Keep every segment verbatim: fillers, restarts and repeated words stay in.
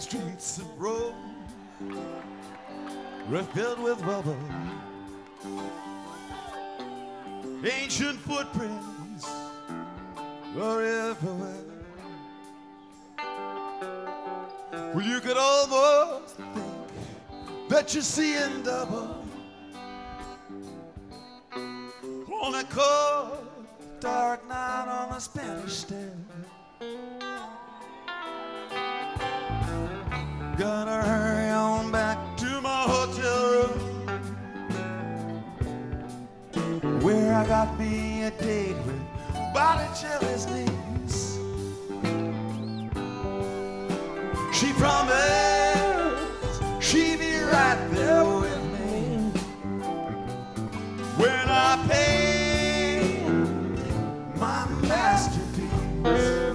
streets of Rome were filled with rubble. Ancient footprints were everywhere. Well, you could almost think that you're seeing double on a cold, dark night on a Spanish step. Gonna hurry on back to my hotel room, where I got me a date with Botticelli's niece. She promised she'd be right there with me when I paid my masterpiece.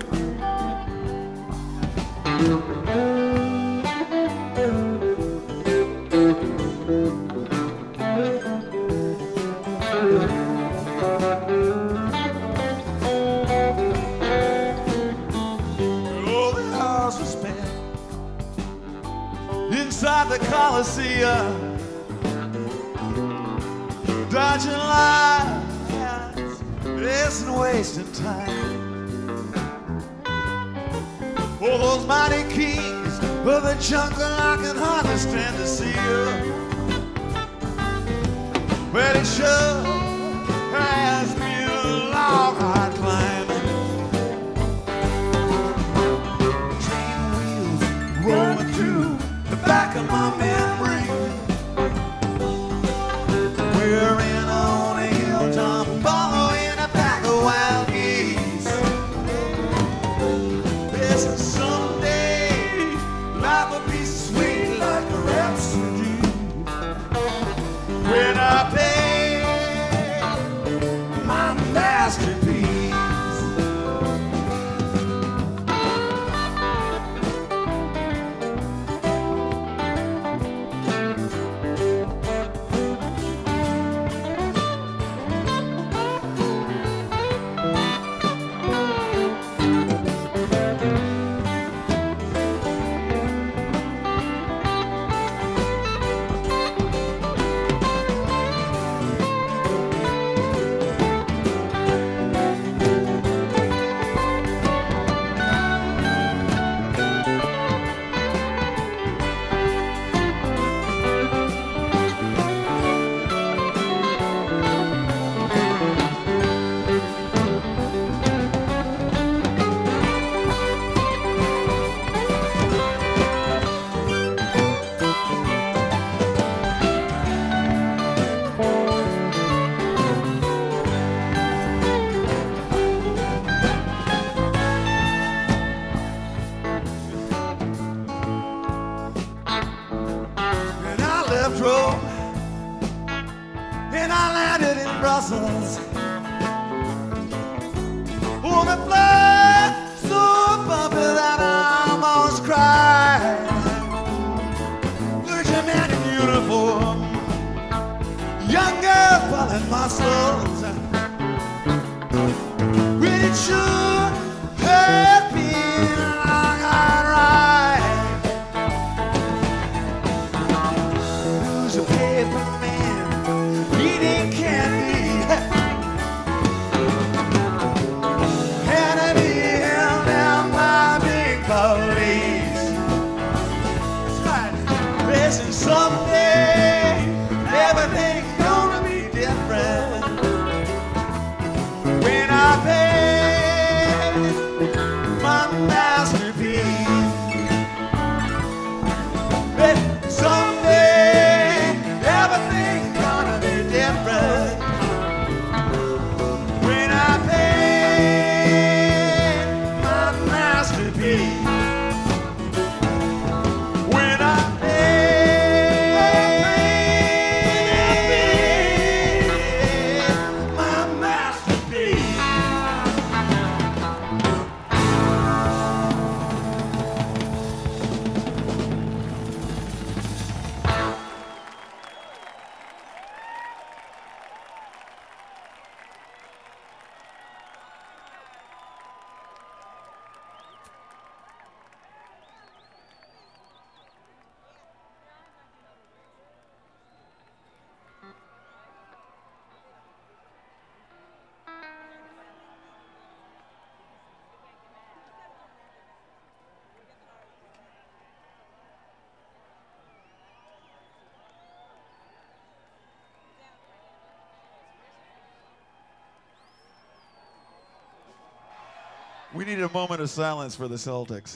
Inside the Coliseum, dodging lines, isn't wasting time. Oh, those mighty kings of the jungle, I can hardly stand to see you. Well, it sure has been a long, hard climb. Train wheels rolling through the back of my memory. We're in on a hilltop, following a pack of wild geese. There's a someday life will be sweet like a rhapsody when I pay my masterpiece. Rome, and I landed in Brussels on a flight so bumpy that I almost cried. Clergyman in uniform, young girl pulling muscles, when it sure had been a long, hard ride. A paper man eating candy, had to be held down by big police. That's right, racing someday, everything's gonna be different when I pay my masterpiece. But someday everything's gonna be different when I pay my masterpiece. When I pay, when I pay We need a moment of silence for the Celtics.